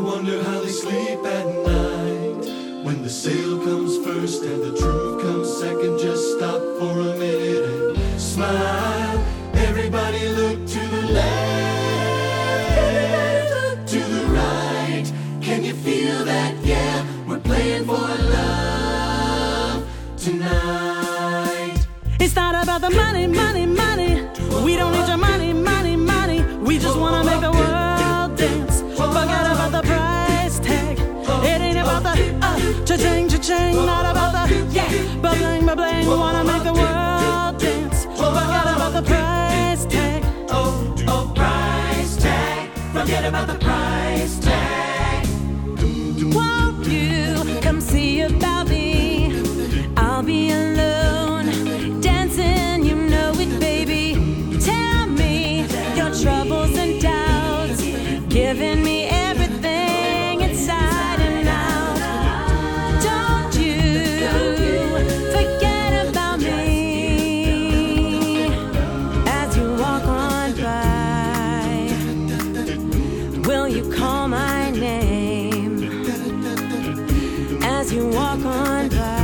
wonder how they sleep at night. When the sale comes first and the truth comes second, just stop for a minute and smile. Everybody look to the left, to the right. Can you feel that? Yeah, we're playing for love tonight. It's not about the money, money, money. We don't need your money, money, money. We just wanna make the world dance. Forget about the price tag. It ain't about the cha-ching, cha-ching. Not about the ba-bling, ba-bling. Wanna make the world dance. Forget about the price tag. Oh, price tag. Forget about the price tag. Won't you come see about me? I'll be alone, dancing, you know it, baby. Tell me your troubles and doubts, giving me everything inside and out. Don't you forget about me as you walk on by. Will you call my name as you walk on by?